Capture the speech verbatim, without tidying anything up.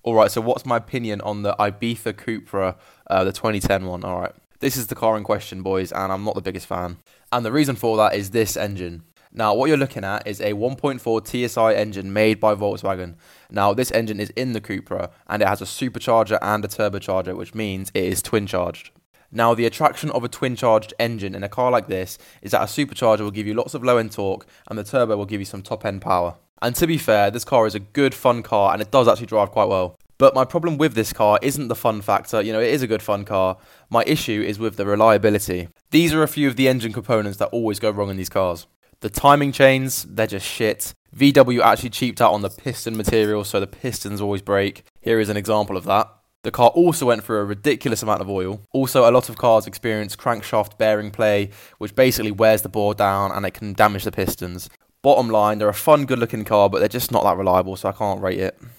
Alright, so what's my opinion on the Ibiza Cupra, uh, the twenty ten one? Alright, this is the car in question, boys, and I'm not the biggest fan. And the reason for that is this engine. Now, what you're looking at is a one point four T S I engine made by Volkswagen. Now, this engine is in the Cupra, and it has a supercharger and a turbocharger, which means it is twin-charged. Now, the attraction of a twin-charged engine in a car like this is that a supercharger will give you lots of low-end torque, and the turbo will give you some top-end power. And to be fair, this car is a good, fun car, and it does actually drive quite well. But my problem with this car isn't the fun factor. You know, it is a good fun car. My issue is with the reliability. These are a few of the engine components that always go wrong in these cars. The timing chains, they're just shit. V W actually cheaped out on the piston material, so the pistons always break. Here is an example of that. The car also went through a ridiculous amount of oil. Also, a lot of cars experience crankshaft bearing play, which basically wears the bore down and it can damage the pistons. Bottom line, they're a fun, good looking car, but they're just not that reliable, so I can't rate it.